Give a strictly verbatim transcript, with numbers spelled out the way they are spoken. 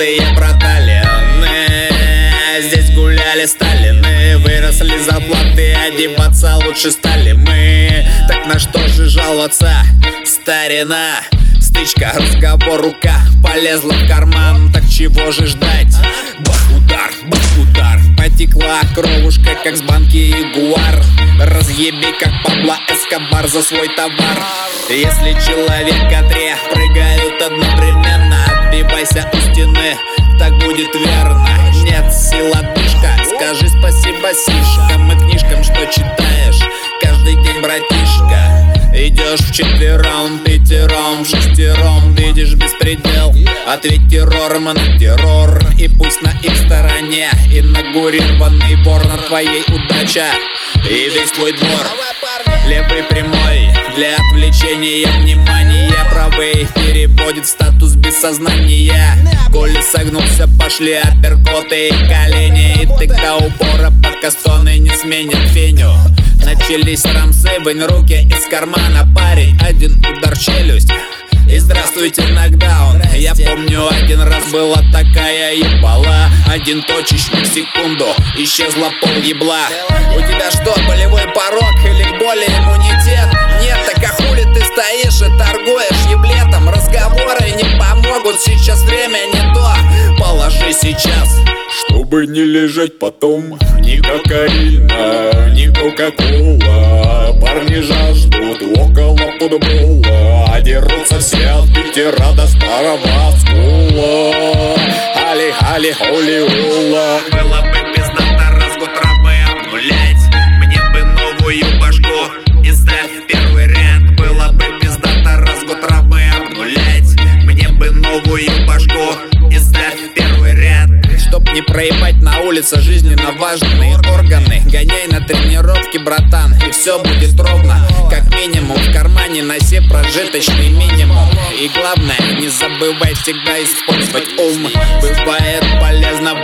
Молодые проталины, здесь гуляли Сталины. Выросли зарплаты, одеваться лучше стали мы. Так на что же жаловаться, старина? Стычка, разговор, рука полезла в карман. Так чего же ждать? Бах-удар, бах-удар. Потекла кровушка, как с банки Ягуар. Разъеби, как Пабло Эскобар, за свой товар. Если человека три прыгают одновременно, отбивайся у стены, так будет верно. Нет сил, отдышка, скажи спасибо сишкам и книжкам, что читаешь каждый день, братишка. Идешь вчетвером, пятером, шестером, видишь беспредел. Ответь террором на террор, и пусть на их стороне инаугурированный вор. На твоей удача и весь твой двор. Левый прямой для отвлечения внимания, правый переводит статус без сознания. Коли согнулся, пошли апперкоты и колени. И ты до упора, пока стоны не сменят феню. Начались рамсы, вынь руки из кармана, парень, один удар в челюсть и здравствуйте, нокдаун. Я помню, один раз была такая ебала. Один точечник в секунду, исчезла пол ебла. У тебя что, болевой порог или к боли иммунитет? Нет, так а хули ты стоишь и торгуешь еблетом? Разговоры не помогут, сейчас время не то. Положи сейчас, чтобы не лежать потом. Ни кокаина, ни кока-кола. Парни жаждут около футбола. Дерутся все от Питера до старого скула. Али-али, холи-ула. было бы пиздато раз год травы обнулять. Мне бы новую башку и ставь в первый ряд. Было бы пиздато раз год травы обнулять. Мне бы новую башку и ставь в первый ряд. Чтоб не проебать на улице жизненно важные органы, гоняй на тренировки, братан, и все будет ровно. Как минимум в кармане носи прожиточный минимум. И главное, не забывай всегда использовать ум. Бывает полезно